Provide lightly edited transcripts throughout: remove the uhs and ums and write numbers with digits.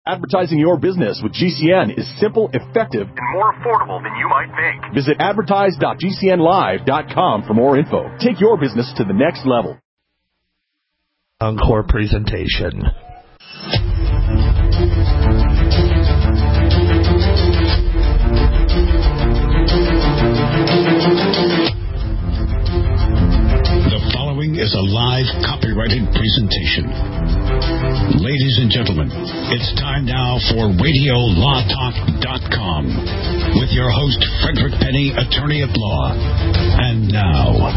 Advertising your business with GCN is simple, effective, and more affordable than you might think. Visit advertise.gcnlive.com for more info. Take your business to the next level. Encore presentation. The following is a live copyrighted presentation. Ladies and gentlemen, it's time now for RadioLawTalk.com with your host, Frederick Penny, attorney at law. And now,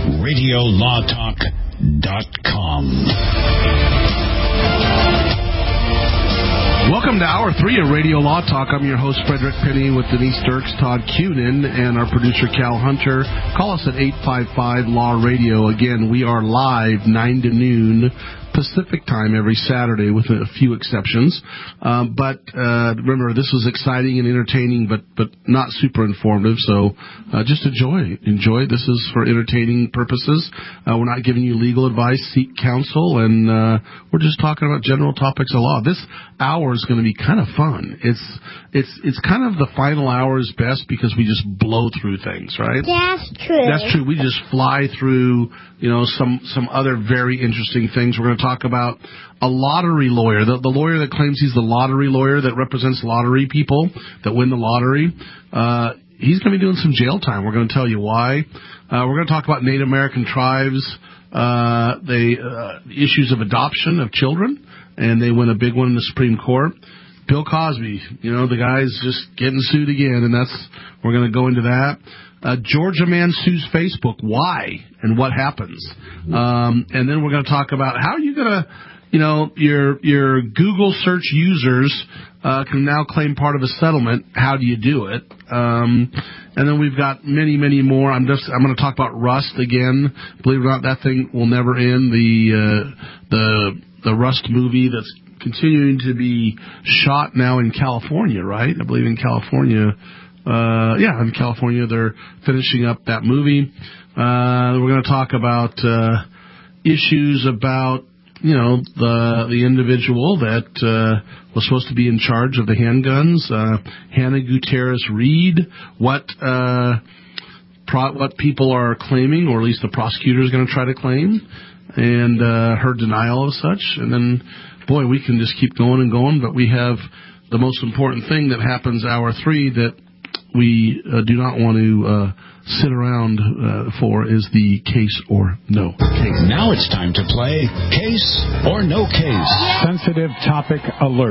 RadioLawTalk.com. Welcome to Hour 3 of Radio Law Talk. I'm your host, Frederick Penny, with Denise Dirks, Todd Cunin, and our producer, Cal Hunter. Call us at 855-LAW-RADIO. Again, we are live 9 to noon Pacific time every Saturday, with a few exceptions. But remember, this was exciting and entertaining, but not super informative. So just enjoy. This is for entertaining purposes. We're not giving you legal advice. Seek counsel, and we're just talking about general topics of law. This hour is going to be kind of fun. It's kind of the final hour is best because we just blow through things, right? That's true. That's true. We just fly through, some other very interesting things. We're going to talk about a lottery lawyer, the lawyer that claims he's the lottery lawyer that represents lottery people that win the lottery. He's going to be doing some jail time. We're going to tell you why. We're going to talk about Native American tribes, issues of adoption of children, and they win a big one in the Supreme Court. Bill Cosby, the guy's just getting sued again, and we're going to go into that. Georgia man sues Facebook. Why and what happens? And then we're going to talk about how you're going to, your Google search users can now claim part of a settlement. How do you do it? And then we've got many, many more. I'm going to talk about Rust again. Believe it or not, that thing will never end. The Rust movie that's continuing to be shot now in California, right? I believe in California. In California, they're finishing up that movie. We're going to talk about issues about, the individual that was supposed to be in charge of the handguns, Hannah Gutierrez Reed, what people are claiming, or at least the prosecutor is going to try to claim, and her denial of such. And then, boy, we can just keep going and going, but we have the most important thing that happens hour 3 that we do not want to sit around for is the case or no case. Now it's time to play Case or No Case. Sensitive topic alert.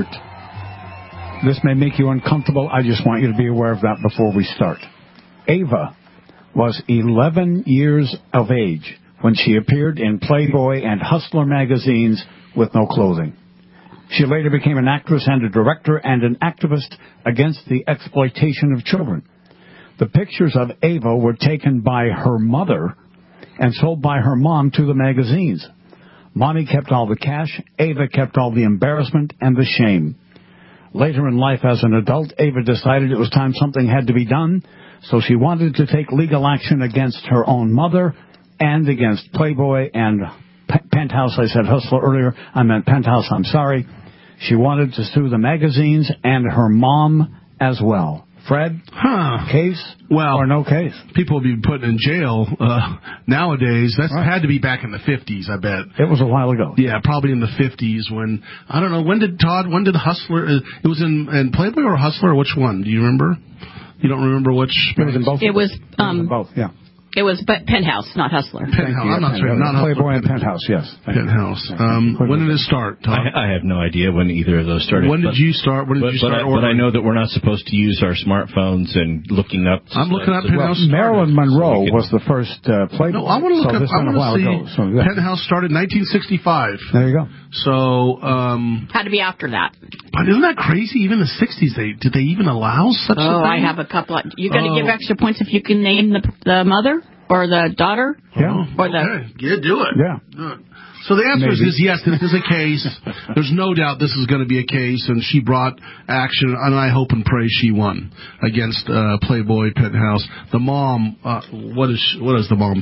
This may make you uncomfortable. I just want you to be aware of that before we start. Ava was 11 years of age when she appeared in Playboy and Hustler magazines with no clothing. She later became an actress and a director and an activist against the exploitation of children. The pictures of Ava were taken by her mother and sold by her mom to the magazines. Mommy kept all the cash. Ava kept all the embarrassment and the shame. Later in life, as an adult, Ava decided it was time something had to be done, so she wanted to take legal action against her own mother and against Playboy and Penthouse. I said Hustler earlier. I meant Penthouse. I'm sorry. She wanted to sue the magazines and her mom as well. Fred, case or no case? People will be put in jail nowadays. That's had to be back in the 50s, I bet. It was a while ago. Yeah, probably in the 50s when, I don't know, when did Hustler, it was in Playboy or Hustler, or which one? Do you remember? You don't remember which? It was in both. It was both, yeah. It was Penthouse, not Hustler. Penthouse. I'm not sure. Not Playboy and Penthouse, yes. Penthouse. When did it start, Tom? I have no idea when either of those started. When did you start? When did you start ordering? But I know that we're not supposed to use our smartphones and looking up. I'm looking up Penthouse. Marilyn Monroe was the first Playboy. No, I want to look up. I want to see. Penthouse started in 1965. There you go. So, had to be after that. But isn't that crazy? Even in the 60s, did they even allow such a thing? I have a couple. You got to give extra points if you can name the mother or the daughter. Yeah. Or do it. Yeah. So the answer is yes, this is a case. There's no doubt this is going to be a case, and she brought action, and I hope and pray she won against Playboy, Penthouse. The mom, what is the mom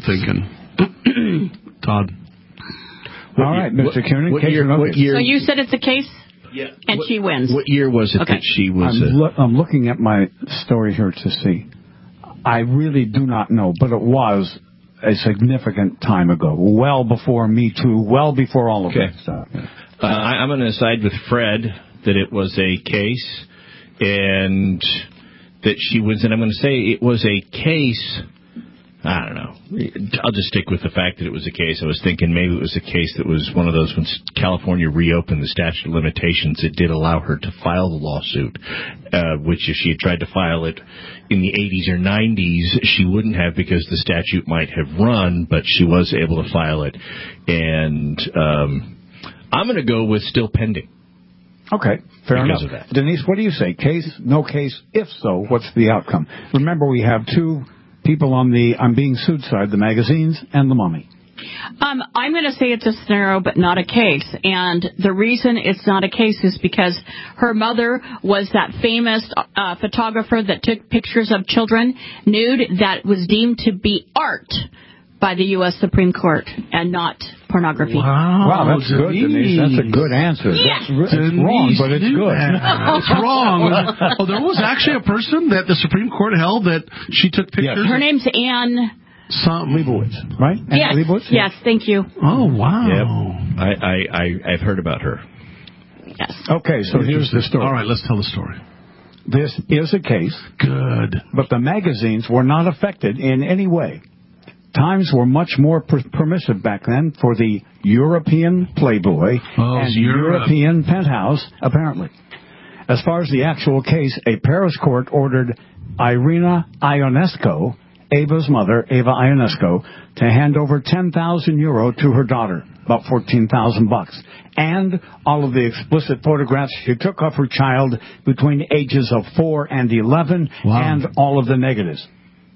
thinking? Todd. All right, Mr. Cunin. What year? So you said it's a case? And she wins. What year was it that she was? I'm looking at my story here to see. I really do not know, but it was a significant time ago, well before Me Too, well before all of this stuff. I'm going to side with Fred that it was a case and that she wins. And I'm going to say it was a case. I don't know. I'll just stick with the fact that it was a case. I was thinking maybe it was a case that was one of those when California reopened the statute of limitations, it did allow her to file the lawsuit, which if she had tried to file it in the 80s or 90s, she wouldn't have because the statute might have run, but she was able to file it. And I'm going to go with still pending. Okay, fair enough. Of that. Denise, what do you say? Case, no case? If so, what's the outcome? Remember, we have two people on the I'm Being Sued side, the magazines and the Mummy. I'm going to say it's a scenario, but not a case. And the reason it's not a case is because her mother was that famous photographer that took pictures of children nude that was deemed to be art by the U.S. Supreme Court and not pornography. Wow, that's good, Denise. That's a good answer. Yeah. It's wrong, but it's good. It's wrong. Oh, there was actually a person that the Supreme Court held that she took pictures. Her name's Anne Leibowitz, right? Yes. Anne Leibowitz? Yes, thank you. Oh, wow. Yep. I've heard about her. Yes. Okay, so here's the story. All right, let's tell the story. This is a case. Good. But the magazines were not affected in any way. Times were much more permissive back then for the European Playboy and European Penthouse, apparently. As far as the actual case, a Paris court ordered Irina Ionesco, Ava's mother, Ava Ionesco, to hand over €10,000 to her daughter, about $14,000, and all of the explicit photographs she took of her child between the ages of 4 and 11, and all of the negatives.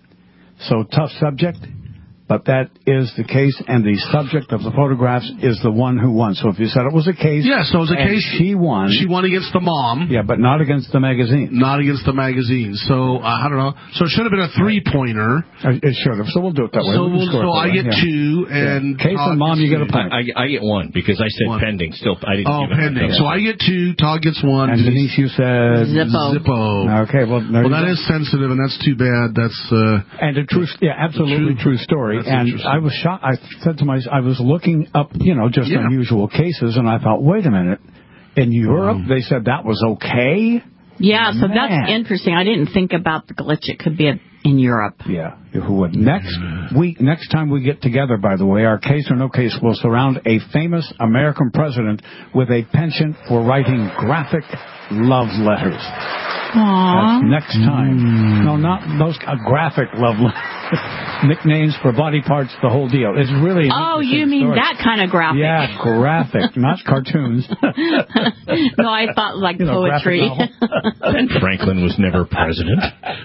So, tough subject. But that is the case, and the subject of the photographs is the one who won. So if you said it was a case... Yeah, so it was a case... She won. She won against the mom. Yeah, but not against the magazine. Not against the magazine. So, I don't know. So it should have been a three-pointer. It should have. So we'll do it that way. So I get two, and... Case and mom, you get a point. I get one, because I said pending. Still, I didn't give it pending. So I get two, Todd gets one. And Denise, you said... Zippo. Okay, well, that is sensitive, and that's too bad. That's... and a true... Yeah, absolutely true story. That's and I was shocked. I said to myself, I was looking up, just unusual cases, and I thought, wait a minute. In Europe, they said that was okay? Yeah, so that's interesting. I didn't think about the glitch. It could be in Europe. Yeah, who would? Next time we get together, by the way, our case or no case will surround a famous American president with a penchant for writing graphic love letters. Aww. That's next time. No, not those graphic love letters. Nicknames for body parts, the whole deal. It's really you mean story. that kind of graphic? Yeah, graphic, not cartoons. No, I thought like poetry. Ben Franklin was never president.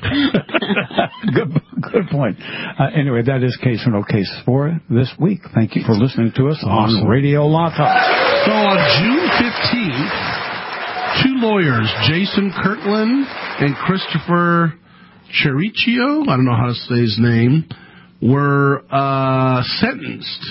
Good point. Anyway, that is case or no case for this week. Thank you for listening to us on Radio Law Talk. So on June 15th, two lawyers, Jason Kirtland and Christopher Chericchio, I don't know how to say his name, were sentenced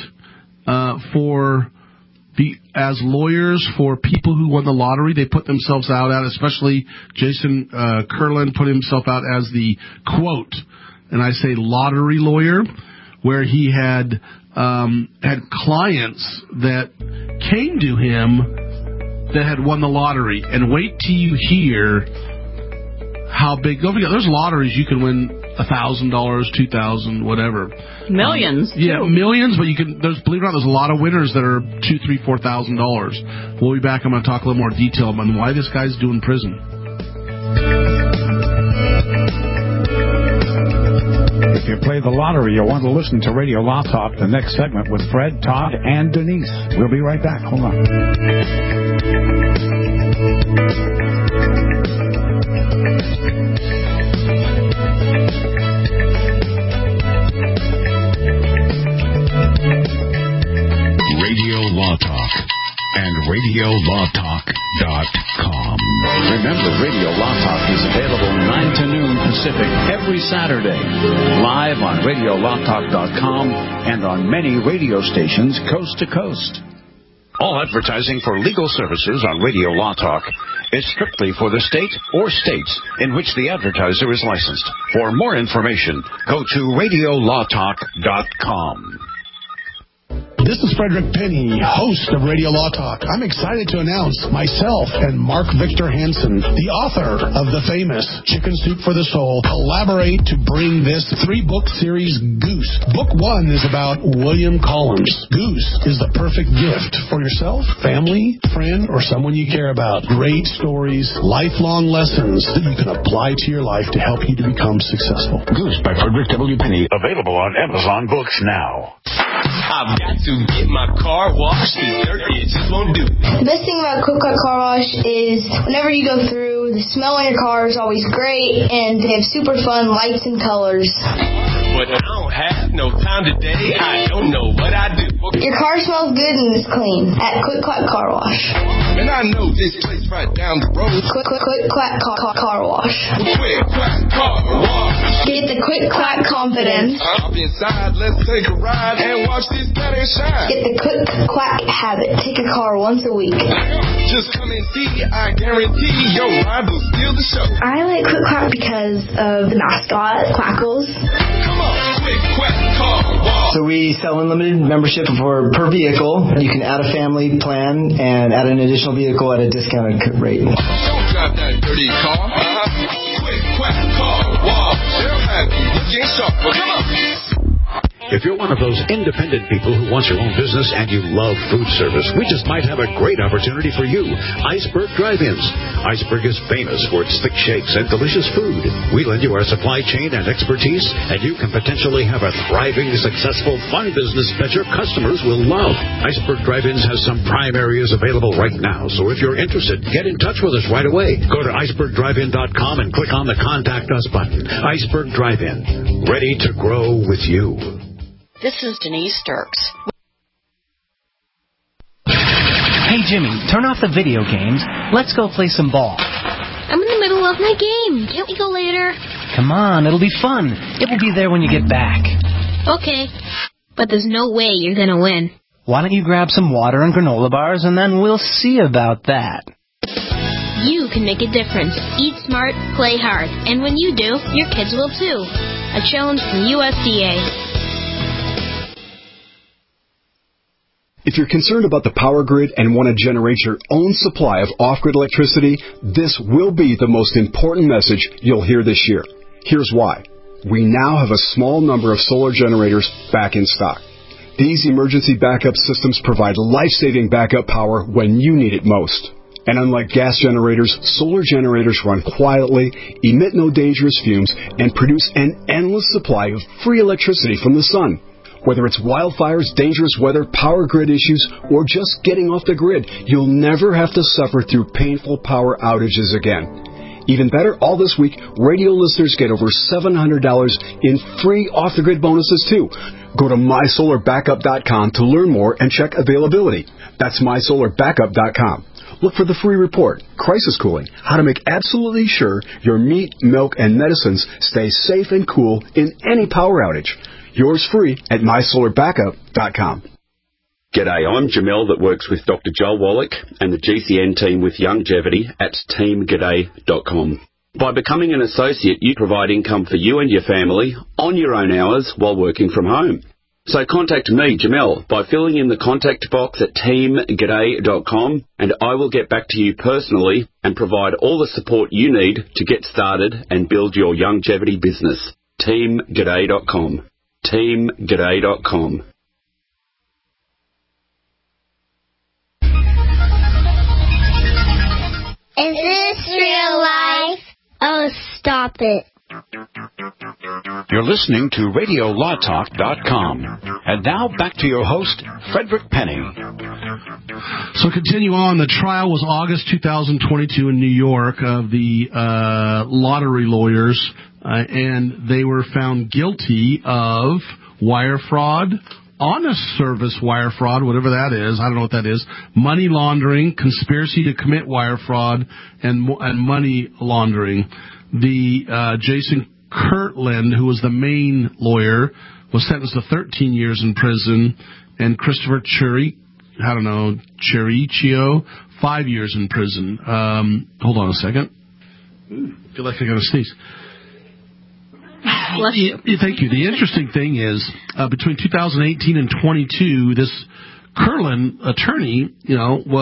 as lawyers for people who won the lottery. They put themselves out especially Jason Kirtland put himself out as the, quote, and I say lottery lawyer, where he had clients that came to him that had won the lottery. And wait till you hear how big. Don't forget, there's lotteries you can win $1,000, $2,000, whatever. Millions. Millions. But believe it or not, there's a lot of winners that are $2,000, $3,000, $4,000. We'll be back. I'm going to talk a little more detail on why this guy's doing prison. If you play the lottery, you'll want to listen to Radio Law Talk, the next segment with Fred, Todd, and Denise. We'll be right back. Hold on. Radio Law Talk and RadioLawTalk.com. Remember, Radio Law Talk is available 9 to noon Pacific every Saturday, live on RadioLawTalk.com and on many radio stations coast to coast. All advertising for legal services on Radio Law Talk is strictly for the state or states in which the advertiser is licensed. For more information, go to radiolawtalk.com. This is Frederick Penny, host of Radio Law Talk. I'm excited to announce myself and Mark Victor Hansen, the author of the famous Chicken Soup for the Soul, collaborate to bring this 3-book series, Goose. Book 1 is about William Collins. Goose is the perfect gift for yourself, family, friend, or someone you care about. Great stories, lifelong lessons that you can apply to your life to help you to become successful. Goose by Frederick W. Penny, available on Amazon Books now. I've got to get my car washed. The dirt it just won't do. The best thing about Quick Quack Car Wash is whenever you go through, the smell in your car is always great, and they have super fun lights and colors. But I don't have no time today. I don't know what I do. Your car smells good and is clean at Quick Quack Car Wash. And I know this place right down the road. Quick Quack Car Wash. Quick Quack Car Wash. Get the Quick Quack confidence. Hop inside, let's take a ride and watch this cat shine. Get the Quick Quack habit. Take a car once a week. Just come and see. I guarantee your ride will steal the show. I like Quick Quack because of the mascot, Quackles. Come on, Quick Quack Car Wash. So we sell unlimited membership per vehicle. You can add a family plan and add an additional vehicle at a discounted rate. Don't drive that dirty car. Quick Quack Car Wash. They'll have you looking sharper. Come on. If you're one of those independent people who wants your own business and you love food service, we just might have a great opportunity for you. Iceberg Drive-Ins. Iceberg is famous for its thick shakes and delicious food. We lend you our supply chain and expertise, and you can potentially have a thriving, successful, fun business that your customers will love. Iceberg Drive-Ins has some prime areas available right now, so if you're interested, get in touch with us right away. Go to icebergdrivein.com and click on the Contact Us button. Iceberg Drive-In, ready to grow with you. This is Denise Sturks. Hey, Jimmy, turn off the video games. Let's go play some ball. I'm in the middle of my game. Can't we go later? Come on, it'll be fun. It will be there when you get back. Okay, but there's no way you're going to win. Why don't you grab some water and granola bars, and then we'll see about that. You can make a difference. Eat smart, play hard. And when you do, your kids will too. A challenge from USDA. If you're concerned about the power grid and want to generate your own supply of off-grid electricity, this will be the most important message you'll hear this year. Here's why. We now have a small number of solar generators back in stock. These emergency backup systems provide life-saving backup power when you need it most. And unlike gas generators, solar generators run quietly, emit no dangerous fumes, and produce an endless supply of free electricity from the sun. Whether it's wildfires, dangerous weather, power grid issues, or just getting off the grid, you'll never have to suffer through painful power outages again. Even better, all this week, radio listeners get over $700 in free off-the-grid bonuses, too. Go to mysolarbackup.com to learn more and check availability. That's mysolarbackup.com. Look for the free report, Crisis Cooling, how to make absolutely sure your meat, milk, and medicines stay safe and cool in any power outage. Yours free at mysolarbackup.com. G'day, I'm Jamel that works with Dr. Joel Wallach and the GCN team with Longevity at teamg'day.com. By becoming an associate, you provide income for you and your family on your own hours while working from home. So contact me, Jamel, by filling in the contact box at teamg'day.com, and I will get back to you personally and provide all the support you need to get started and build your longevity business. teamg'day.com. teamg'day.com. Is this real life? Oh, stop it. You're listening to RadioLawTalk.com. And now back to your host, Frederick Penny. So continue on. The trial was August 2022 in New York of the lottery lawyers, and they were found guilty of wire fraud, honest service wire fraud, whatever that is, I don't know what that is, money laundering, conspiracy to commit wire fraud, and money laundering. The Jason Kirtland, who was the main lawyer, was sentenced to 13 years in prison, and Christopher Chury I don't know, Cherichio, 5 years in prison. Hold on a second. I feel like I got to sneeze. Thank you. The interesting thing is, between 2018 and 22, this Curlin attorney, this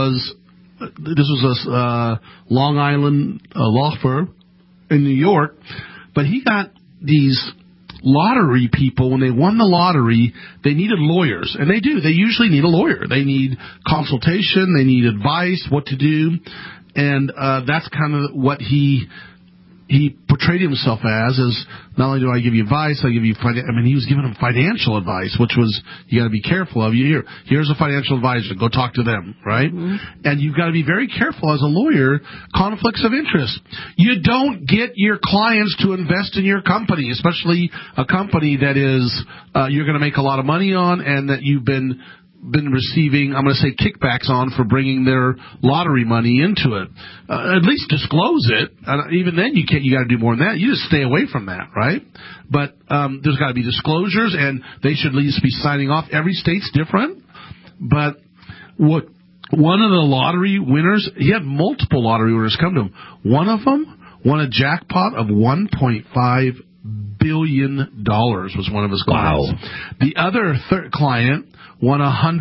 was a Long Island law firm in New York, but he got these lottery people. When they won the lottery, they needed lawyers, and they do. They usually need a lawyer. They need consultation. They need advice, what to do, and that's kind of what he portrayed himself as not only do I give you advice, I give you he was giving them financial advice, which was, you got to be careful of. Here's a financial advisor, go talk to them, right? Mm-hmm. And you've got to be very careful as a lawyer, conflicts of interest. You don't get your clients to invest in your company, especially a company that is you're going to make a lot of money on, and that you've been receiving, I'm going to say, kickbacks on for bringing their lottery money into it. At least disclose it. Even then, you got to do more than that. You just stay away from that, right? But there's got to be disclosures, and they should at least be signing off. Every state's different, but one of the lottery winners, he had multiple lottery winners come to him. One of them won a jackpot of $1.5 billion was one of his clients. Wow. The other client won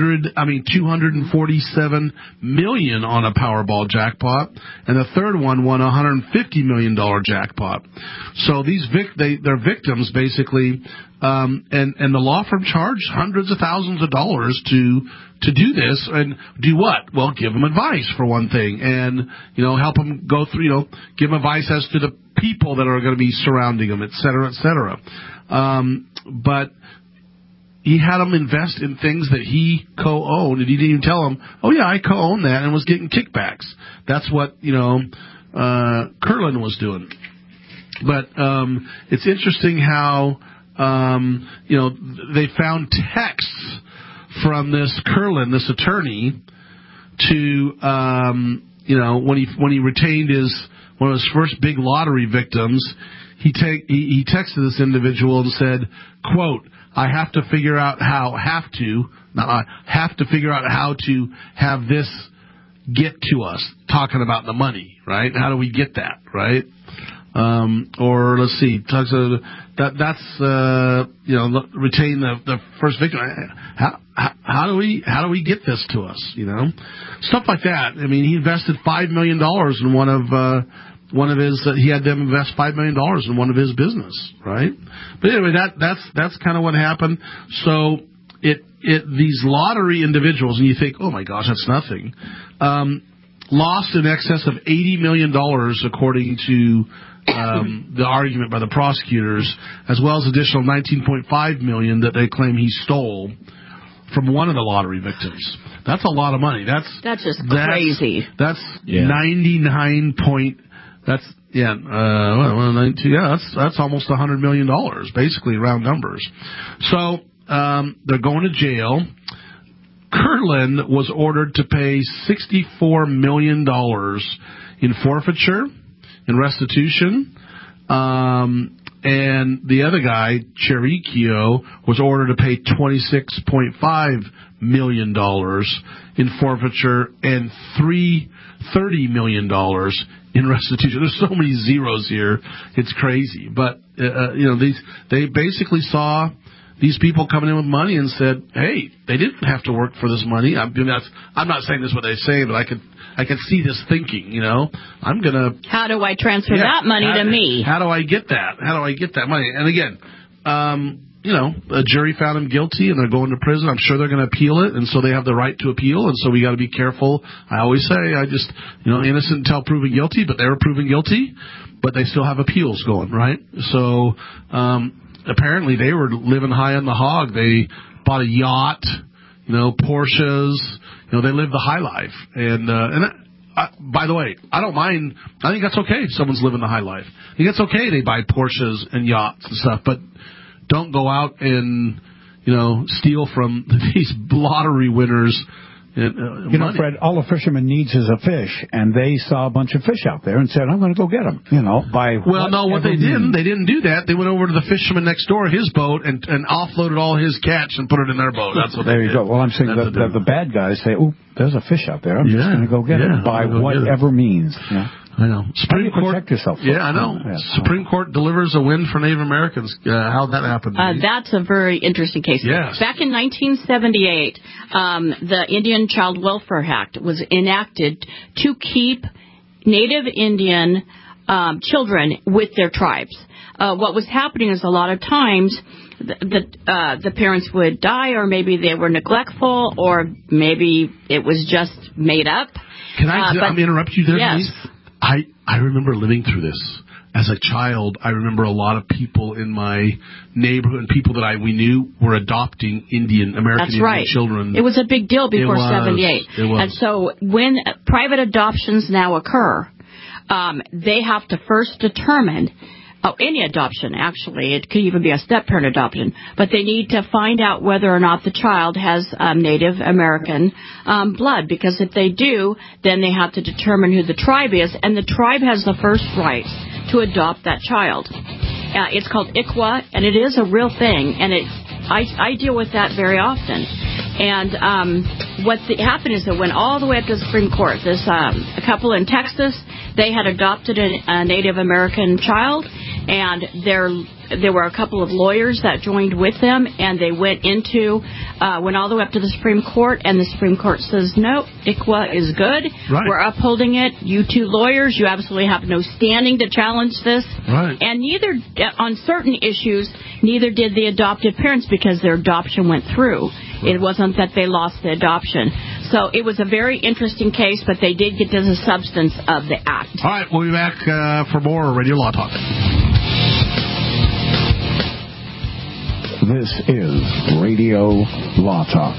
$247 million on a Powerball jackpot, and the third one won $150 million jackpot. So they're victims basically, and the law firm charged hundreds of thousands of dollars to do this, and do what? Well, give them advice for one thing, and help them go through, give them advice as to the people that are going to be surrounding them, et cetera, et cetera. But he had them invest in things that he co-owned, and he didn't even tell them, oh yeah, I co-own that, and was getting kickbacks. That's what, Curlin was doing. But it's interesting how, they found texts from this Curlin, this attorney, to, when he retained one of his first big lottery victims, he texted this individual and said, quote, I have to figure out how to have this get to us, talking about the money, right? How do we get that, right? Or let's see, retain the first victim. How do we get this to us? Stuff like that. He invested $5 million in one of his. He had them invest $5 million in one of his business, right? But anyway, that's kind of what happened. So these lottery individuals, and you think, oh my gosh, that's nothing. Lost in excess of $80 million, according to the argument by the prosecutors, as well as additional $19.5 million that they claim he stole from one of the lottery victims. That's a lot of money. That's just crazy. That's 99 point. That's that's almost $100 million, basically, round numbers. So they're going to jail. Curlin was ordered to pay $64 million in forfeiture, in restitution, and the other guy, Cherichio, was ordered to pay $26.5 million in forfeiture and $30 million in restitution. There's so many zeros here, it's crazy. But they basically saw these people coming in with money and said, "Hey, they didn't have to work for this money." I'm not saying this is what they say, but I could see this thinking. I'm gonna. How do I transfer that money to me? How do I get that? How do I get that money? And again, a jury found him guilty, and they're going to prison. I'm sure they're going to appeal it, and so they have the right to appeal. And so we got to be careful. I always say, innocent until proven guilty, but they were proven guilty, but they still have appeals going, right? So. Apparently, they were living high on the hog. They bought a yacht, Porsches. They lived the high life. And by the way, I don't mind. I think that's okay if someone's living the high life. I think it's okay they buy Porsches and yachts and stuff, but don't go out and steal from these lottery winners You know, Fred, all a fisherman needs is a fish, and they saw a bunch of fish out there and said, I'm going to go get them, what they didn't do that. They went over to the fisherman next door, his boat, and offloaded all his catch and put it in their boat. That's what there you go. Well, I'm saying that the bad guys say, oh, there's a fish out there. I'm just going to go get it by whatever means. Yeah. I know. Supreme Court. Protect yourself. I know. Yeah. Supreme Court delivers a win for Native Americans. How'd that happen? That's a very interesting case. Yes. Back in 1978, the Indian Child Welfare Act was enacted to keep Native Indian children with their tribes. What was happening is a lot of times the parents would die, or maybe they were neglectful, or maybe it was just made up. Can I interrupt you there, yes. please? I remember living through this. As a child, I remember a lot of people in my neighborhood and people that we knew were adopting American Indian children. It was a big deal before 78. It was. And so when private adoptions now occur, they have to first determine, any adoption, actually. It could even be a step-parent adoption. But they need to find out whether or not the child has Native American blood. Because if they do, then they have to determine who the tribe is. And the tribe has the first right to adopt that child. It's called ICWA, and it is a real thing. And I deal with that very often. And what happened is that went all the way up to the Supreme Court. This a couple in Texas, they had adopted a Native American child, and there were a couple of lawyers that joined with them, and they went all the way up to the Supreme Court, and the Supreme Court says, no, ICWA is good. Right. We're upholding it. You two lawyers, you absolutely have no standing to challenge this. Right. And on certain issues, neither did the adoptive parents, because their adoption went through. Right. It wasn't that they lost the adoption. So it was a very interesting case, but they did get to the substance of the act. All right, we'll be back for more Radio Law Talk. This is Radio Law Talk.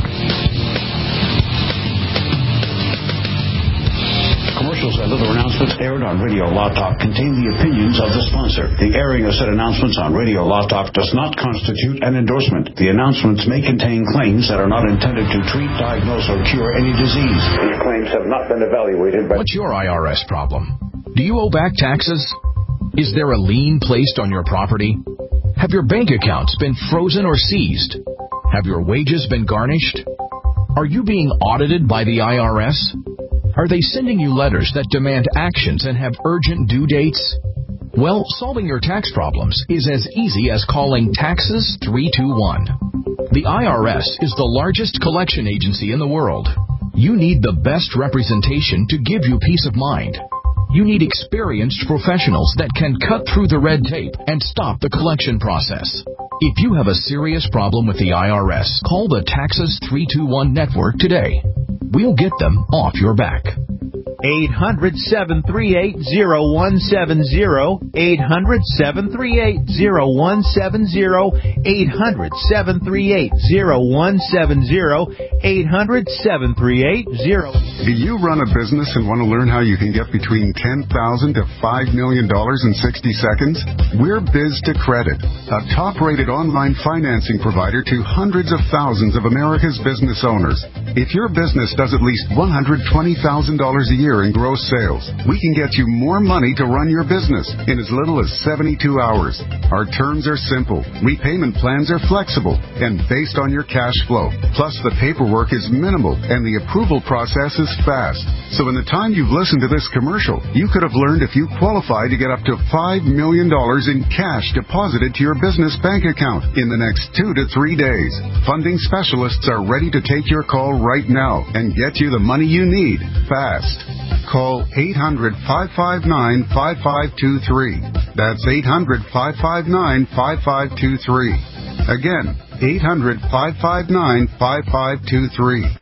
Commercials and other announcements aired on Radio Law Talk contain the opinions of the sponsor. The airing of said announcements on Radio Law Talk does not constitute an endorsement. The announcements may contain claims that are not intended to treat, diagnose, or cure any disease. These claims have not been evaluated by... What's your IRS problem? Do you owe back taxes? Is there a lien placed on your property? Have your bank accounts been frozen or seized? Have your wages been garnished? Are you being audited by the IRS? Are they sending you letters that demand actions and have urgent due dates? Well, solving your tax problems is as easy as calling Taxes 321. The IRS is the largest collection agency in the world. You need the best representation to give you peace of mind. You need experienced professionals that can cut through the red tape and stop the collection process. If you have a serious problem with the IRS, call the Taxes 321 network today. We'll get them off your back. 800-738-0170. 800-738-0170. 800-738-0170. 800-738-0170. Do you run a business and want to learn how you can get between $10,000 to $5 million in 60 seconds? We're Biz2Credit, a top-rated online financing provider to hundreds of thousands of America's business owners. If your business does at least $120,000 a year in gross sales, we can get you more money to run your business in as little as 72 hours. Our terms are simple, repayment plans are flexible, and based on your cash flow. Plus, the paperwork is minimal, and the approval process is fast. So in the time you've listened to this commercial, you could have learned if you qualify to get up to $5 million in cash deposited to your business bank account in the next 2 to 3 days. Funding specialists are ready to take your call right now and get you the money you need fast. Call 800-559-5523. That's 800-559-5523. Again, 800-559-5523.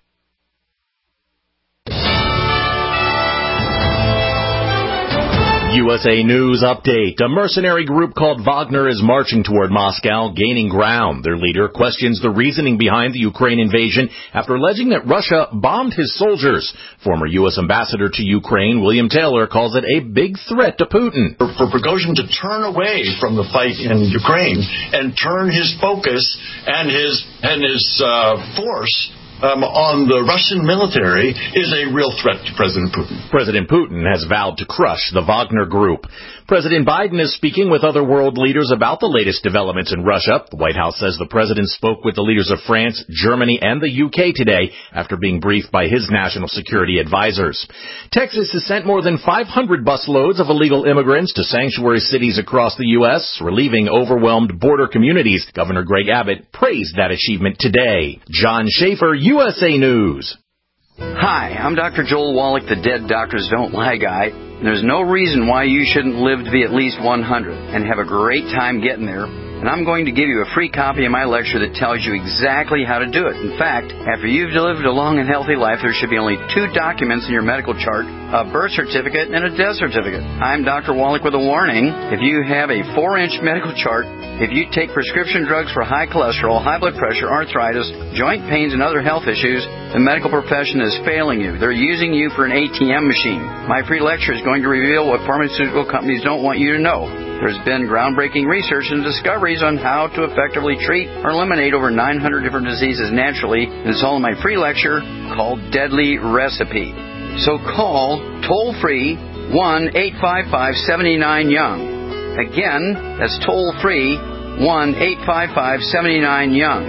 USA News Update. A mercenary group called Wagner is marching toward Moscow, gaining ground. Their leader questions the reasoning behind the Ukraine invasion after alleging that Russia bombed his soldiers. Former U.S. Ambassador to Ukraine, William Taylor, calls it a big threat to Putin. For Prigozhin to turn away from the fight in Ukraine and turn his focus and his force on the Russian military is a real threat to President Putin. President Putin has vowed to crush the Wagner Group. President Biden is speaking with other world leaders about the latest developments in Russia. The White House says the president spoke with the leaders of France, Germany, and the UK today after being briefed by his national security advisors. Texas has sent more than 500 busloads of illegal immigrants to sanctuary cities across the U.S., relieving overwhelmed border communities. Governor Greg Abbott praised that achievement today. John Schaefer, USA News. Hi, I'm Dr. Joel Wallach, the Dead Doctors Don't Lie guy. There's no reason why you shouldn't live to be at least 100 and have a great time getting there. And I'm going to give you a free copy of my lecture that tells you exactly how to do it. In fact, after you've lived a long and healthy life, there should be only 2 documents in your medical chart, a birth certificate and a death certificate. I'm Dr. Wallach with a warning. If you have a 4-inch medical chart, if you take prescription drugs for high cholesterol, high blood pressure, arthritis, joint pains, and other health issues, the medical profession is failing you. They're using you for an ATM machine. My free lecture is going to reveal what pharmaceutical companies don't want you to know. There's been groundbreaking research and discoveries on how to effectively treat or eliminate over 900 different diseases naturally, and it's all in my free lecture called Deadly Recipe. So call toll-free 1-855-79-YOUNG. Again, that's toll-free 1-855-79-YOUNG.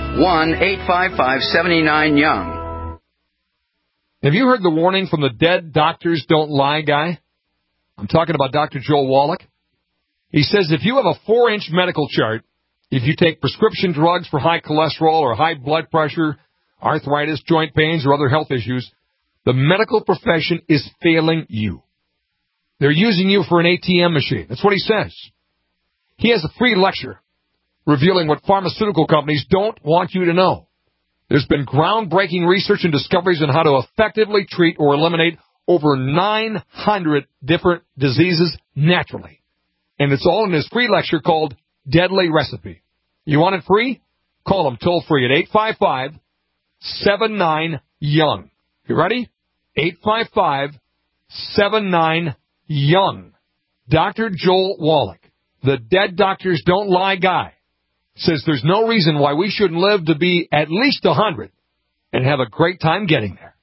1-855-79-YOUNG. Have you heard the warning from the Dead Doctors Don't Lie guy? I'm talking about Dr. Joel Wallach. He says if you have a 4-inch medical chart, if you take prescription drugs for high cholesterol or high blood pressure, arthritis, joint pains, or other health issues, the medical profession is failing you. They're using you for an ATM machine. That's what he says. He has a free lecture revealing what pharmaceutical companies don't want you to know. There's been groundbreaking research and discoveries on how to effectively treat or eliminate over 900 different diseases naturally. And it's all in his free lecture called Deadly Recipe. You want it free? Call him toll-free at 855-79-YOUNG. You ready? 855-79-YOUNG. Dr. Joel Wallach, the Dead Doctors Don't Lie guy, says there's no reason why we shouldn't live to be at least 100 and have a great time getting there.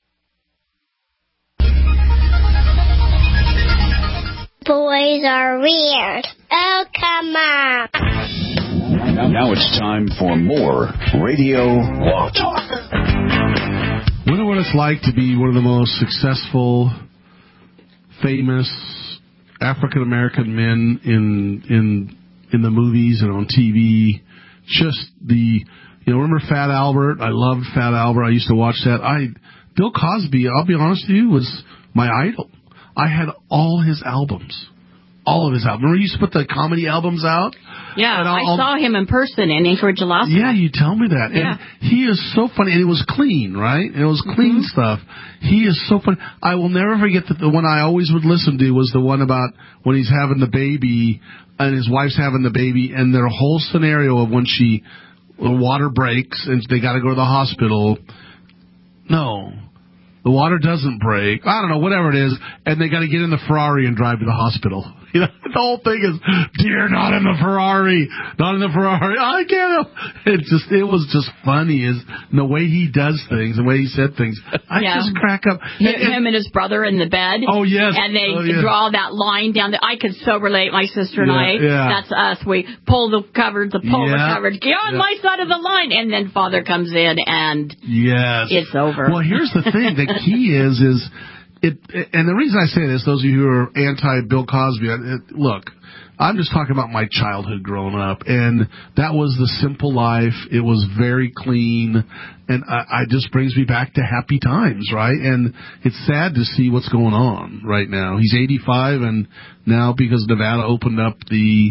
Boys are weird. Oh, come on. Now it's time for more Radio Law Talk. Wonder what it's like to be one of the most successful, famous African American men in the movies and on TV. Just remember Fat Albert? I loved Fat Albert. I used to watch that. Bill Cosby, I'll be honest with you, was my idol. I had all his albums. All of his albums. Remember he used to put the comedy albums out? Yeah, I saw him in person in Anchorage, Alaska. Yeah, you tell me that. Yeah. And he is so funny. And it was clean, right? It was clean stuff. He is so funny. I will never forget that the one I always would listen to was the one about when he's having the baby and his wife's having the baby and their whole scenario of when the water breaks and they got to go to the hospital. No. The water doesn't break. I don't know, whatever it is. And they got to get in the Ferrari and drive to the hospital. You know, the whole thing is, dear, not in the Ferrari. Not in the Ferrari. I can't. It was just funny. And the way he does things, the way he said things. I just crack up. Him and his brother in the bed. Oh, yes. And they draw that line down there. I could so relate, my sister and I. Yeah. That's us. We pull the coverage, get on my side of the line. And then Father comes in and it's over. Well, here's the thing. The key is and the reason I say this, those of you who are anti-Bill Cosby, look, I'm just talking about my childhood growing up, and that was the simple life. It was very clean, and I just brings me back to happy times, right? And it's sad to see what's going on right now. He's 85, and now because Nevada opened up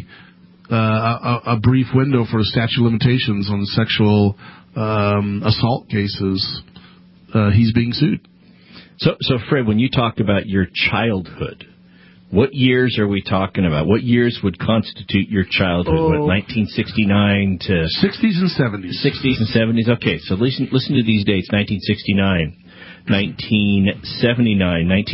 a brief window for statute of limitations on sexual assault cases, he's being sued. So, Fred, when you talk about your childhood, what years are we talking about? What years would constitute your childhood? 1969 to 60s and 70s. 60s and 70s. Okay, so listen to these dates: 1969, 1979,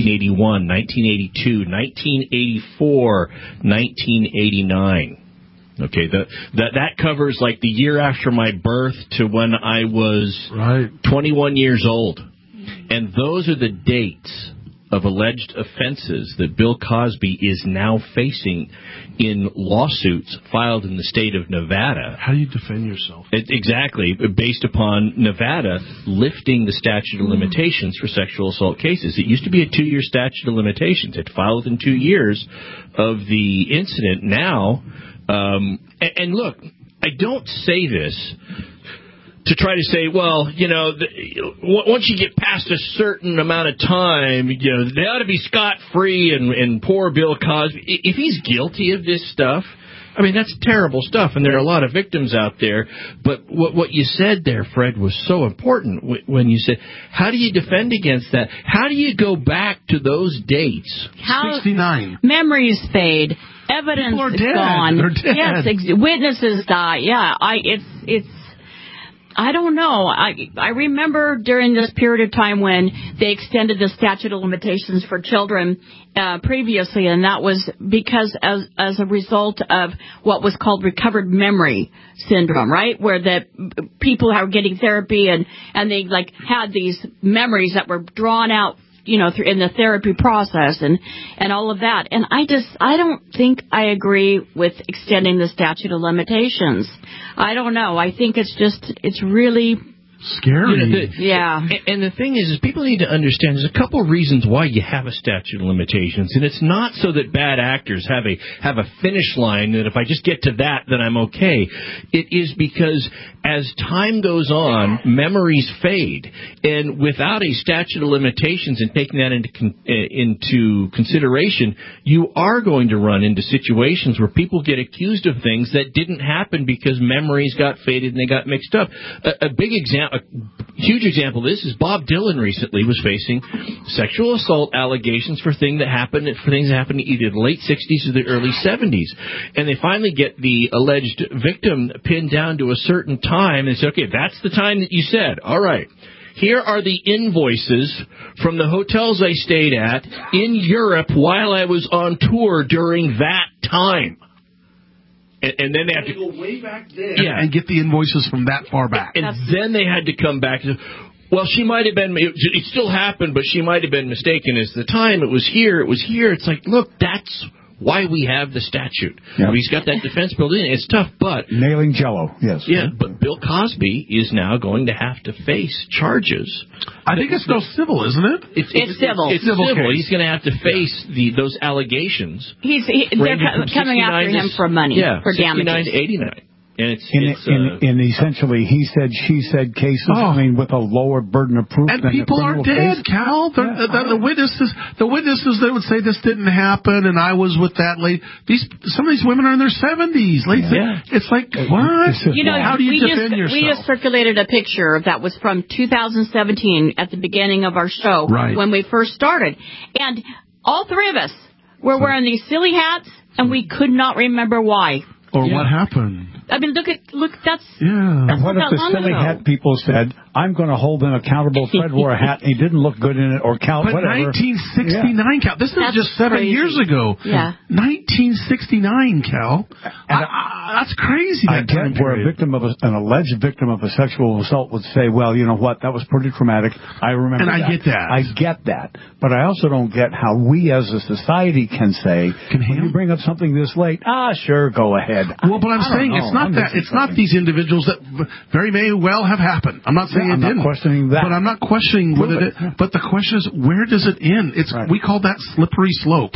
1981, 1982, 1984, 1989. Okay, that covers like the year after my birth to when I was 21 years old. And those are the dates of alleged offenses that Bill Cosby is now facing in lawsuits filed in the state of Nevada. How do you defend yourself? Exactly, based upon Nevada lifting the statute of limitations for sexual assault cases. It used to be a 2-year statute of limitations. It filed within 2 years of the incident. Now, and look, I don't say this to try to say, well, once you get past a certain amount of time, they ought to be scot-free and poor Bill Cosby. If he's guilty of this stuff, I mean, that's terrible stuff, and there are a lot of victims out there. But what you said there, Fred, was so important when you said, how do you defend against that? How do you go back to those dates? 69. Memories fade. Evidence is gone. They're dead. Yes, witnesses die. Yeah, it's. I don't know. I remember during this period of time when they extended the statute of limitations for children previously, and that was because as a result of what was called recovered memory syndrome, right? Where the people are getting therapy and they had these memories that were drawn out, in the therapy process and all of that. And I don't think I agree with extending the statute of limitations. I don't know. I think it's really scary. Yeah. And the thing is people need to understand there's a couple of reasons why you have a statute of limitations, and it's not so that bad actors have a finish line that if I just get to that, then I'm okay. It is because as time goes on, memories fade, and without a statute of limitations and taking that into consideration, you are going to run into situations where people get accused of things that didn't happen because memories got faded and they got mixed up. A huge example of this is Bob Dylan recently was facing sexual assault allegations for things that happened either the late 60s or the early 70s. And they finally get the alleged victim pinned down to a certain time and say, okay, that's the time that you said. All right. Here are the invoices from the hotels I stayed at in Europe while I was on tour during that time. And then they have to go way back there and get the invoices from that far back. And then they had to come back and say, well, she might have been, it still happened, but she might have been mistaken as the time. It was here. It's like, look, that's why we have the statute. Yep. He's got that defense built in. It's tough, but... Nailing Jell-O, yes. Yeah, but Bill Cosby is now going to have to face charges. I think it's still civil, isn't it? It's civil. It's civil. He's going to have to face those allegations. They're coming after him for money, for damages. 69 to 89. And in essentially he said, she said cases, with a lower burden of proof. And people are dead, Cal. The witnesses, they would say this didn't happen, and I was with that lady. Some of these women are in their 70s. It's like, what? How do you defend yourself? We just circulated a picture that was from 2017 at the beginning of our show, when we first started. And all three of us were wearing these silly hats, and we could not remember why. Or what happened? I mean, look, that's... Yeah. And what if the silly hat people said, I'm going to hold him accountable. Fred wore a hat, and he didn't look good in it, or whatever. 1969, Cal. This is just 7 years ago. Yeah. 1969, Cal. That's crazy. I get where an alleged victim of a sexual assault would say, well, you know what, that was pretty traumatic. I remember that. And I get that. But I also don't get how we as a society can say, when you bring up something this late, sure, go ahead. Well, but I'm saying it's not that. It's not these individuals that very may well have happened. I'm not saying it didn't. I'm not questioning that. But I'm not questioning whether it. But the question is, where does it end? We call that slippery slope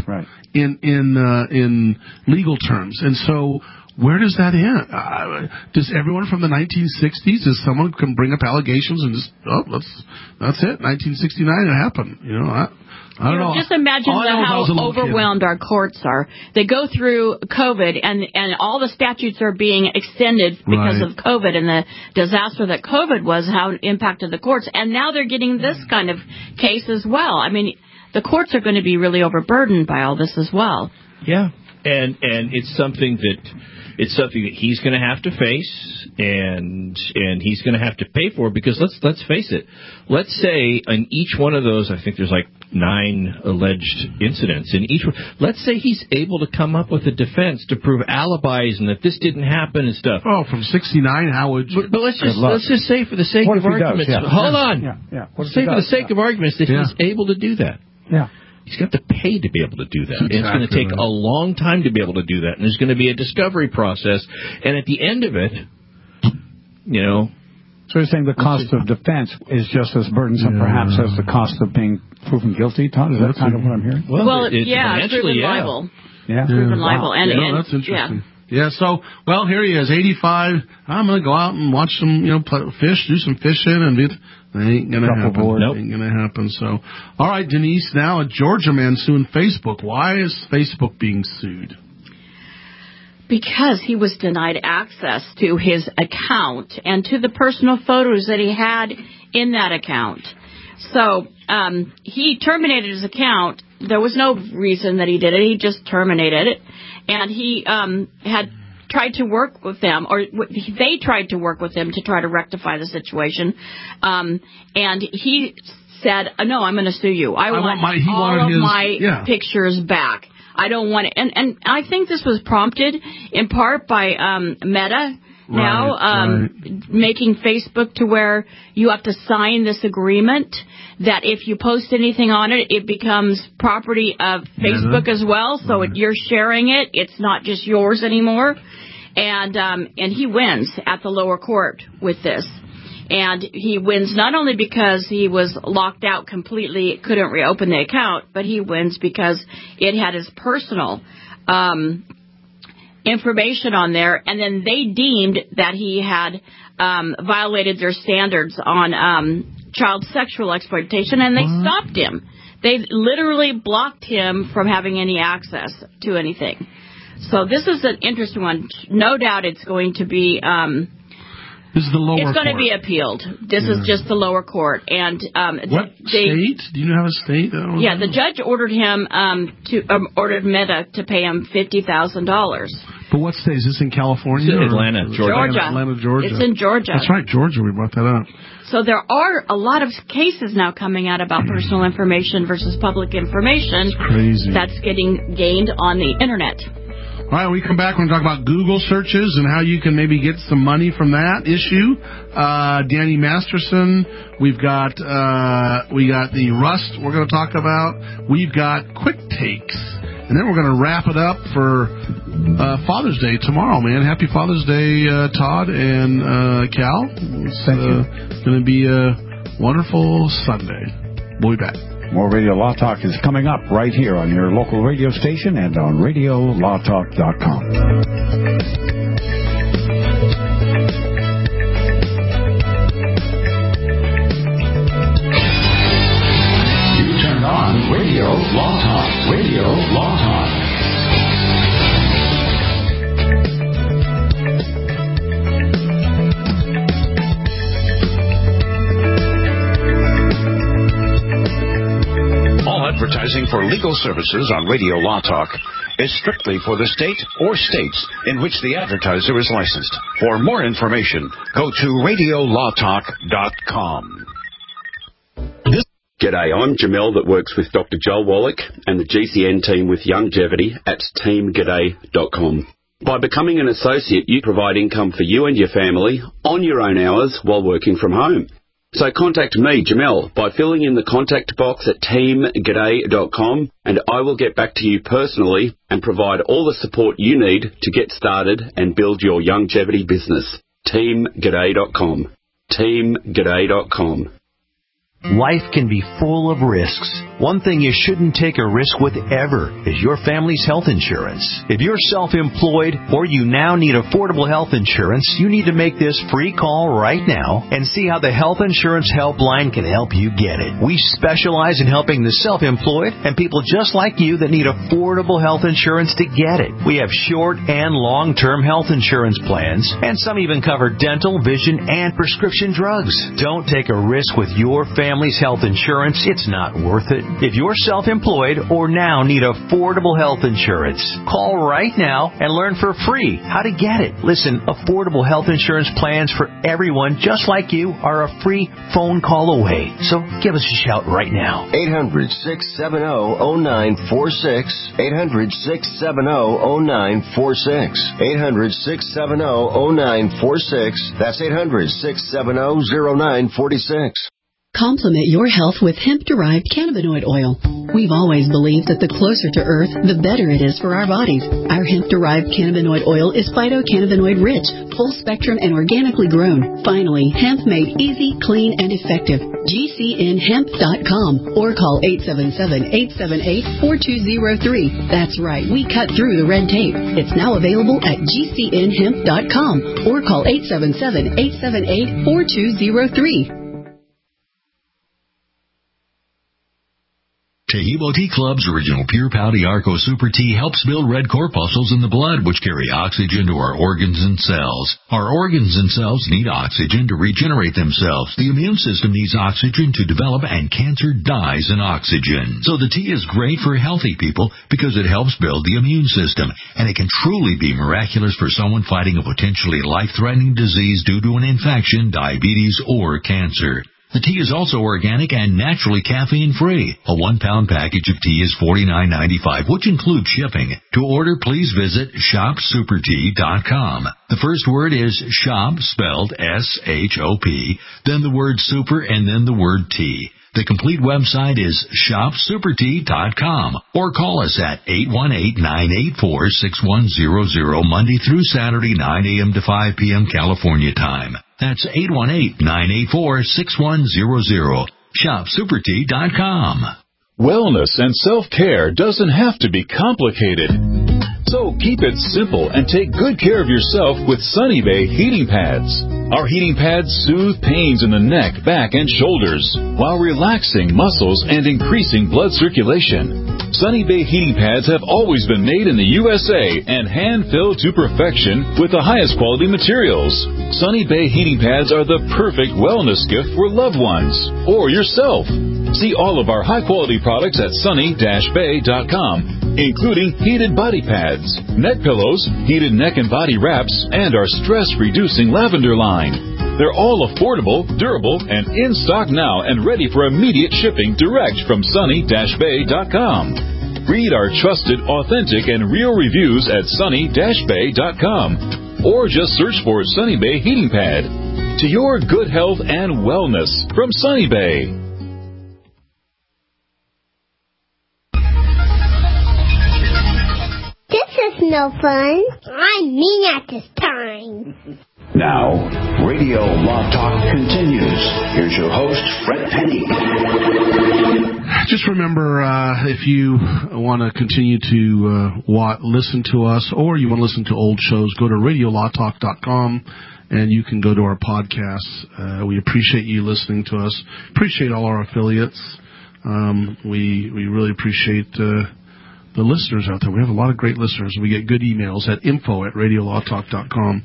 in legal terms. And so, where does that end? Does everyone from the 1960s? Does someone can bring up allegations and just that's it? 1969, it happened. I don't know. Just imagine how overwhelmed our courts are. They go through COVID, and all the statutes are being extended because of COVID and the disaster that COVID was, how it impacted the courts. And now they're getting this kind of case as well. I mean, the courts are going to be really overburdened by all this as well. Yeah, and it's something that he's going to have to face, and he's going to have to pay for, because let's face it. Let's say in each one of those, I think there's like 9 alleged incidents. In each one, let's say he's able to come up with a defense to prove alibis and that this didn't happen and stuff. Oh, from 69, how would you? But let's just say for the sake of arguments, hold on. Let's say for the sake of arguments that he's able to do that. Yeah. He's got to pay to be able to do that. And it's going to take a long time to be able to do that. And there's going to be a discovery process. And at the end of it, you know. So you're saying the cost of defense is just as burdensome, perhaps, as the cost of being proven guilty, Todd? Is that kind of what I'm hearing? Proven libel. Proven libel. And that's interesting. Yeah, so, well, here he is, 85. I'm going to go out and watch some, fish, do some fishing, and it ain't going to happen. Ain't going to happen. So, all right, Denise, now a Georgia man suing Facebook. Why is Facebook being sued? Because he was denied access to his account and to the personal photos that he had in that account. So, he terminated his account. There was no reason that he did it. He just terminated it. And he had tried to work with them, or they tried to work with him to try to rectify the situation. And he said, no, I'm going to sue you. I want all of my pictures back. I don't want it. And I think this was prompted in part by Meta making Facebook to where you have to sign this agreement that if you post anything on it, it becomes property of Facebook as well. So you're sharing it. It's not just yours anymore. And he wins at the lower court with this. And he wins not only because he was locked out completely, couldn't reopen the account, but he wins because it had his personal information on there. And then they deemed that he had violated their standards on child sexual exploitation, and they stopped him. They literally blocked him from having any access to anything. So this is an interesting one. No doubt it's going to be... this is the lower court. It's going to be appealed. This is just the lower court. And what state? Do you have a state? The judge ordered him ordered Meta to pay him $50,000. But what state? Is this in California? It's Atlanta, Georgia. Atlanta, Georgia. It's in Georgia. That's right, Georgia. We brought that up. So there are a lot of cases now coming out about personal information versus public information. It's crazy. That's getting gained on the Internet. All right, when we come back, we're going to talk about Google searches and how you can maybe get some money from that issue. Danny Masterson, we got the Rust we're going to talk about. We've got Quick Takes. And then we're going to wrap it up for Father's Day tomorrow, man. Happy Father's Day, Todd and Cal. Thank you. It's going to be a wonderful Sunday. We'll be back. More Radio Law Talk is coming up right here on your local radio station and on RadioLawTalk.com. You turned on Radio Law Talk. Radio Law Talk. Advertising for legal services on Radio Law Talk is strictly for the state or states in which the advertiser is licensed. For more information, go to RadioLawTalk.com. G'day, I'm Jamel that works with Dr. Joel Wallach and the GCN team with Longevity at teamg'day.com. By becoming an associate, you provide income for you and your family on your own hours while working from home. So contact me, Jamel, by filling in the contact box at teamg'day.com, and I will get back to you personally and provide all the support you need to get started and build your longevity business. teamg'day.com. teamg'day.com. Life can be full of risks. One thing you shouldn't take a risk with ever is your family's health insurance. If you're self-employed or you now need affordable health insurance, you need to make this free call right now and see how the Health Insurance Helpline can help you get it. We specialize in helping the self-employed and people just like you that need affordable health insurance to get it. We have short and long-term health insurance plans, and some even cover dental, vision, and prescription drugs. Don't take a risk with your family family's health insurance, it's not worth it. If you're self-employed or now need affordable health insurance, call right now and learn for free how to get it. Listen, affordable health insurance plans for everyone just like you are a free phone call away. So give us a shout right now. 800-670-0946. 800-670-0946. 800-670-0946. That's 800-670-0946. Complement your health with hemp-derived cannabinoid oil. We've always believed that the closer to Earth, the better it is for our bodies. Our hemp-derived cannabinoid oil is phytocannabinoid rich, full spectrum, and organically grown. Finally, hemp made easy, clean, and effective. GCNhemp.com or call 877-878-4203. That's right, we cut through the red tape. It's now available at GCNhemp.com or call 877-878-4203. Taheebo Tea Club's original Pure Pouty Arco Super Tea helps build red corpuscles in the blood, which carry oxygen to our organs and cells. Our organs and cells need oxygen to regenerate themselves. The immune system needs oxygen to develop, and cancer dies in oxygen. So the tea is great for healthy people because it helps build the immune system, and it can truly be miraculous for someone fighting a potentially life-threatening disease due to an infection, diabetes, or cancer. The tea is also organic and naturally caffeine-free. A 1-pound package of tea is $49.95, which includes shipping. To order, please visit shopsupertea.com. The first word is shop, spelled S-H-O-P, then the word super, and then the word tea. The complete website is shopsupertea.com or call us at 818-984-6100 Monday through Saturday, 9 a.m. to 5 p.m. California time. That's 818-984-6100. ShopSuperTea.com. Wellness and self-care doesn't have to be complicated. So keep it simple and take good care of yourself with Sunny Bay heating pads. Our heating pads soothe pains in the neck, back, and shoulders while relaxing muscles and increasing blood circulation. Sunny Bay heating pads have always been made in the USA and hand-filled to perfection with the highest quality materials. Sunny Bay heating pads are the perfect wellness gift for loved ones or yourself. See all of our high-quality products at sunny-bay.com, including heated body pads, neck pillows, heated neck and body wraps, and our stress-reducing lavender line. They're all affordable, durable, and in stock now and ready for immediate shipping direct from sunny-bay.com. Read our trusted, authentic, and real reviews at sunny-bay.com or just search for Sunny Bay Heating Pad. To your good health and wellness from Sunny Bay. This is no fun. I'm mean at this time. Now, Radio Law Talk continues. Here's your host, Fred Penny. Just remember, if you want to continue to listen to us or you want to listen to old shows, go to radiolawtalk.com and you can go to our podcasts. We appreciate you listening to us. Appreciate all our affiliates. We really appreciate the listeners out there. We have a lot of great listeners. We get good emails at info@radiolawtalk.com.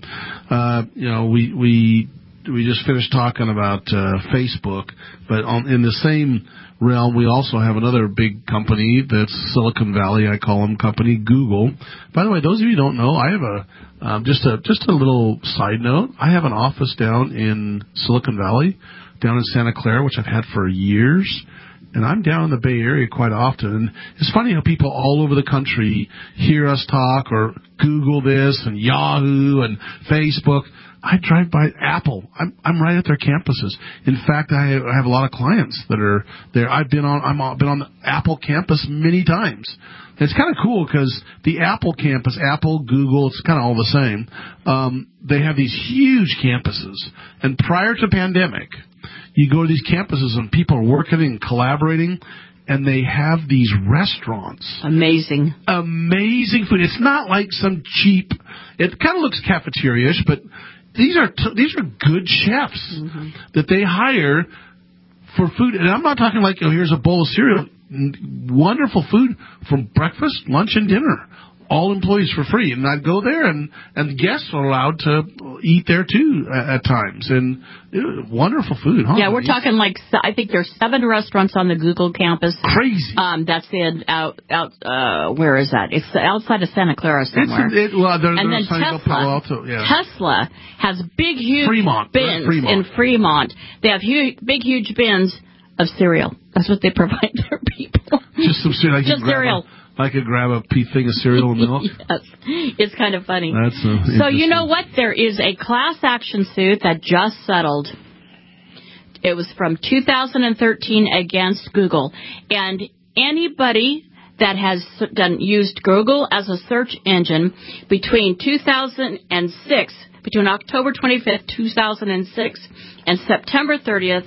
We just finished talking about Facebook, but in the same realm, we also have another big company that's Silicon Valley, I call them company, Google. By the way, those of you who don't know, I have just a little side note. I have an office down in Silicon Valley, down in Santa Clara, which I've had for years. And I'm down in the Bay Area quite often. And it's funny how people all over the country hear us talk or Google this and Yahoo and Facebook. I drive by Apple. I'm right at their campuses. In fact, I have a lot of clients that are there. I've been on the Apple campus many times. And it's kind of cool because the Apple campus, Apple, Google, it's kind of all the same. They have these huge campuses. And prior to pandemic, you go to these campuses and people are working and collaborating, and they have these restaurants. Amazing food. It's not like some cheap. It kind of looks cafeteria-ish, but these are good chefs that they hire for food. And I'm not talking like, here's a bowl of cereal. Wonderful food from breakfast, lunch, and dinner. all employees for free, and I'd go there, and guests are allowed to eat there too at times, and wonderful food. Huh? Yeah, we're talking like I think there's 7 restaurants on the Google campus. Crazy. That's in out. Where is that? It's outside of Santa Clara somewhere. And then Palo Alto. Yeah. Tesla has big, huge Fremont. bins in Fremont. They have big, huge bins of cereal. That's what they provide their people. Just some cereal. Just cereal. I could grab a thing of cereal and milk. Yes, it's kind of funny. That's so you know what? There is a class action suit that just settled. It was from 2013 against Google, and anybody that has used Google as a search engine between 2006, between October 25th, 2006, and September 30th,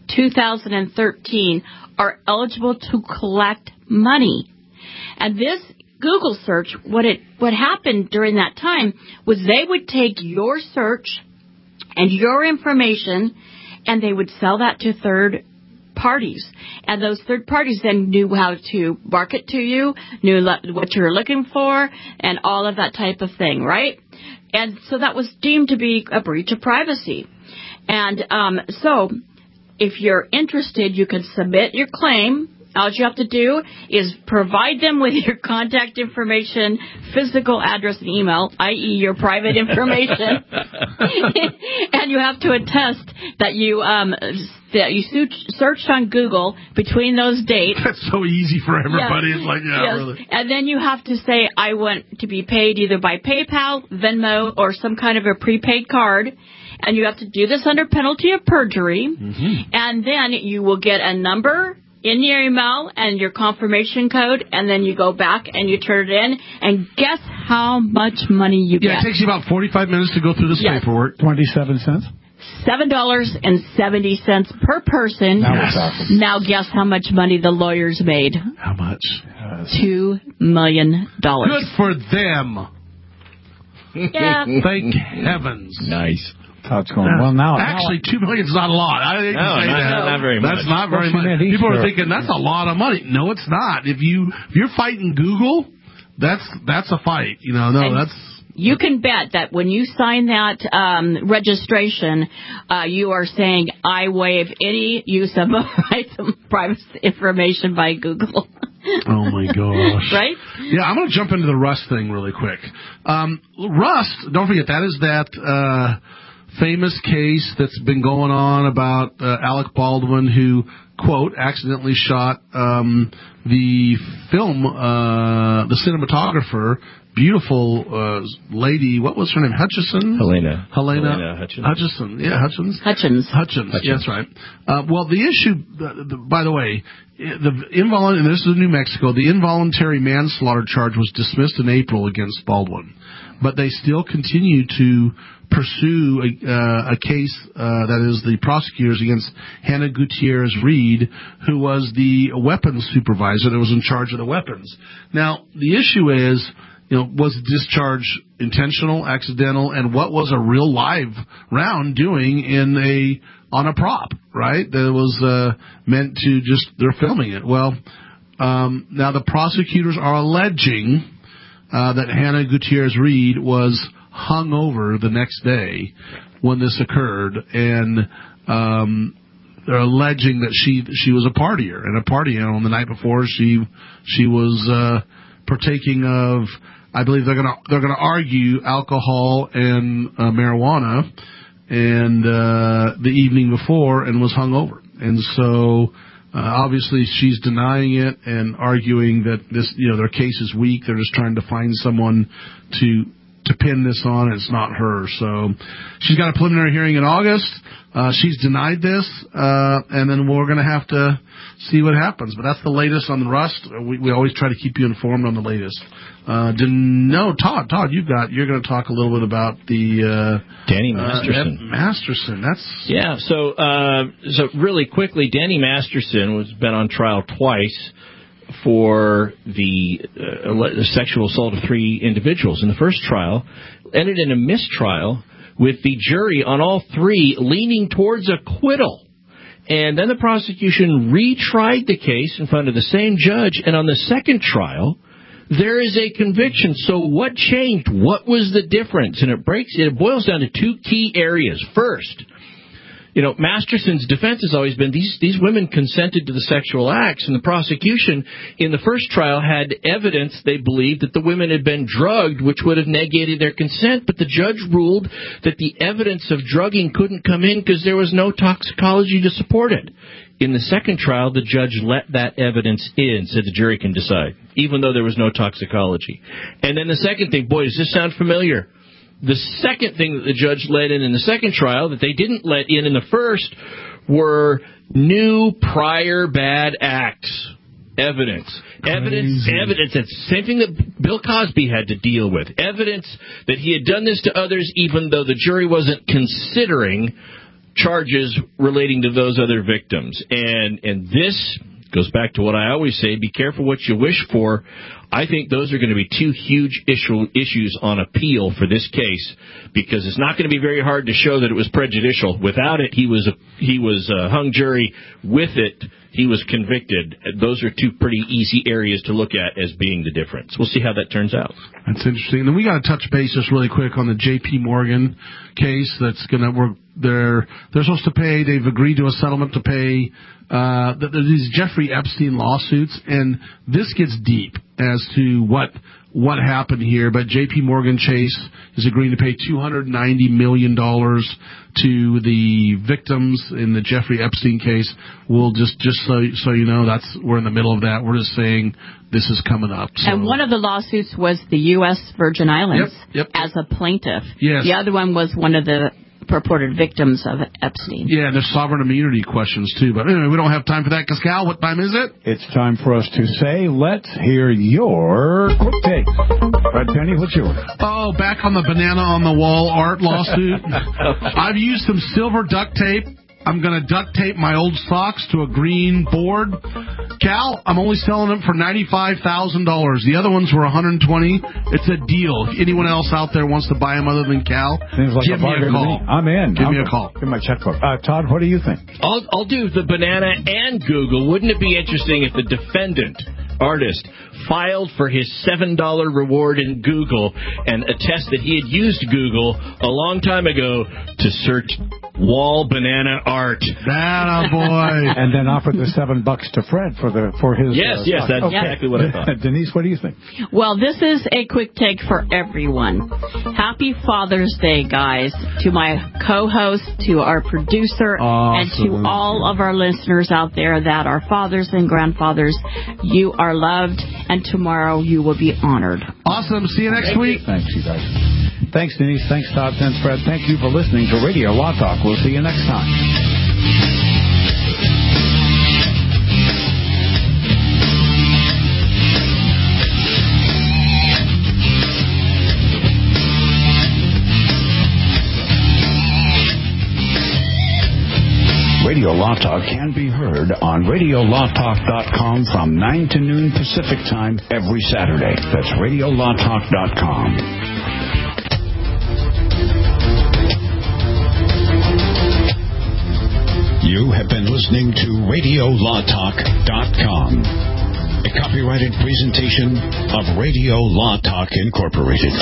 2013, are eligible to collect money. And this Google search, what happened during that time was they would take your search and your information, and they would sell that to third parties. And those third parties then knew how to market to you, knew what you were looking for, and all of that type of thing, right? And so that was deemed to be a breach of privacy. And so if you're interested, you can submit your claim. All you have to do is provide them with your contact information, physical address, and email, i.e. your private information. And you have to attest that you searched on Google between those dates. That's so easy for everybody. Yes. It's like, yes. Really. And then you have to say, I want to be paid either by PayPal, Venmo, or some kind of a prepaid card. And you have to do this under penalty of perjury. Mm-hmm. And then you will get a number in your email and your confirmation code, and then you go back and you turn it in, and guess how much money you get. Yeah, it takes you about 45 minutes to go through this paperwork. 27 cents? $7.70 per person. Awesome. Now guess how much money the lawyers made. How much? $2 million. Good for them. Yeah. Thank heavens. Nice. Todd's going, well, now... Actually, $2 million is not a lot. I didn't say that. Not very much. That's not very much. People are thinking, that's a lot of money. No, it's not. If you're fighting Google, that's a fight. You can bet that when you sign that registration, you are saying, I waive any use of my private information by Google. Oh, my gosh. Right? Yeah, I'm going to jump into the Rust thing really quick. Rust, don't forget, that is that famous case that's been going on about Alec Baldwin, who, quote, accidentally shot the film, the cinematographer, beautiful lady, what was her name? Helena Hutchison. Yeah, Hutchins. Yeah, that's right. Well, the issue, by the way, and this is in New Mexico, the involuntary manslaughter charge was dismissed in April against Baldwin, but they still continue to pursue a case that is the prosecutors against Hannah Gutierrez Reed, who was the weapons supervisor that was in charge of the weapons. Now, the issue is, was the discharge intentional, accidental, and what was a real live round doing on a prop, right? That was meant to they're filming it. Well, now the prosecutors are alleging that Hannah Gutierrez Reed was hung over the next day when this occurred, and they're alleging that she was a partier, and a party animal. The night before she was partaking of, I believe they're gonna argue, alcohol and marijuana, and the evening before, and was hung over. And so obviously she's denying it and arguing that this, their case is weak. They're just trying to find someone to pin this on. It's not her. So she's got a preliminary hearing in August. She's denied this, and then we're going to have to see what happens. But that's the latest on the Rust. We always try to keep you informed on the latest. Todd, you're going to talk a little bit about the Danny Masterson. Masterson, that's So really quickly, Danny Masterson has been on trial twice for the sexual assault of 3 individuals. In the first trial, ended in a mistrial with the jury on all 3 leaning towards acquittal. And then the prosecution retried the case in front of the same judge, and on the second trial, there is a conviction. So what changed? What was the difference? And it boils down to two key areas. First, Masterson's defense has always been these women consented to the sexual acts, and the prosecution in the first trial had evidence they believed that the women had been drugged, which would have negated their consent, but the judge ruled that the evidence of drugging couldn't come in because there was no toxicology to support it. In the second trial, the judge let that evidence in, said the jury can decide, even though there was no toxicology. And then the second thing, boy, does this sound familiar? The second thing that the judge let in the second trial that they didn't let in the first were new prior bad acts. Evidence. Evidence. That's the same thing that Bill Cosby had to deal with. Evidence that he had done this to others even though the jury wasn't considering charges relating to those other victims. And this goes back to what I always say, be careful what you wish for. I think those are going to be two huge issues on appeal for this case, because it's not going to be very hard to show that it was prejudicial. Without it, he was a hung jury. With it, he was convicted. Those are two pretty easy areas to look at as being the difference. We'll see how that turns out. That's interesting. And we got to touch base just really quick on the J.P. Morgan case. That's going to work. They're supposed to pay. They've agreed to a settlement to pay these Jeffrey Epstein lawsuits, and this gets deep as to what happened here. But J.P. Morgan Chase is agreeing to pay $290 million to the victims in the Jeffrey Epstein case. We'll just so you know, we're in the middle of that. We're just saying this is coming up. So. And one of the lawsuits was the U.S. Virgin Islands as a plaintiff. Yes. The other one was one of the purported victims of Epstein. Yeah, and there's sovereign immunity questions, too. But anyway, we don't have time for that, because, Cal, what time is it? It's time for us to say, let's hear your quick take. Right, Penny, what's yours? Oh, back on the banana on the wall art lawsuit. I've used some silver duct tape. I'm going to duct tape my old socks to a green board. Cal, I'm only selling them for $95,000. The other ones were $120,000. It's a deal. If anyone else out there wants to buy them other than Cal, give me a call. I'm in. Give me a call. Give my checkbook. Todd, what do you think? I'll do the banana and Google. Wouldn't it be interesting if the defendant, artist, filed for his $7 reward in Google and attest that he had used Google a long time ago to search wall banana art. That boy. And then offered the $7 to Fred for his. Yes, that's exactly what I thought. Denise, what do you think? Well, this is a quick take for everyone. Happy Father's Day, guys, to my co-host, to our producer, and to all of our listeners out there that are fathers and grandfathers. You are loved, and tomorrow you will be honored. Awesome. See you next week. Thanks, you guys. Thanks, Denise. Thanks, Todd. Thanks, Fred. Thank you for listening to Radio Law Talk. We'll see you next time. Radio Law Talk can be heard on RadioLawTalk.com from 9 to noon Pacific Time every Saturday. That's RadioLawTalk.com. You have been listening to RadioLawTalk.com, a copyrighted presentation of Radio Law Talk Incorporated.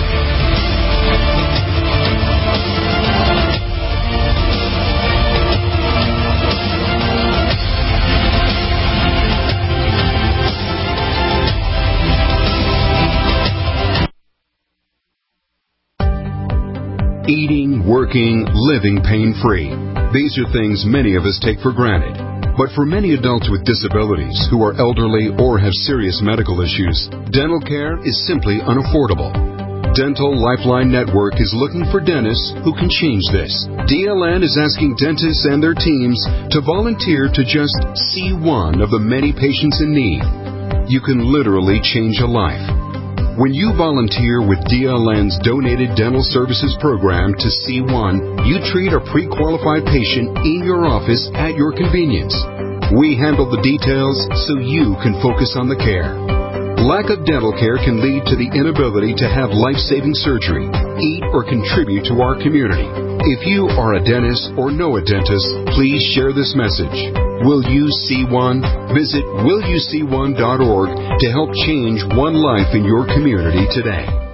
Eating, working, living pain-free. These are things many of us take for granted. But for many adults with disabilities who are elderly or have serious medical issues, dental care is simply unaffordable. Dental Lifeline Network is looking for dentists who can change this. DLN is asking dentists and their teams to volunteer to just see one of the many patients in need. You can literally change a life. When you volunteer with DLN's Donated Dental Services Program to C1, you treat a pre-qualified patient in your office at your convenience. We handle the details so you can focus on the care. Lack of dental care can lead to the inability to have life-saving surgery, eat, or contribute to our community. If you are a dentist or know a dentist, please share this message. Will you see one? Visit willyouseeone.org to help change one life in your community today.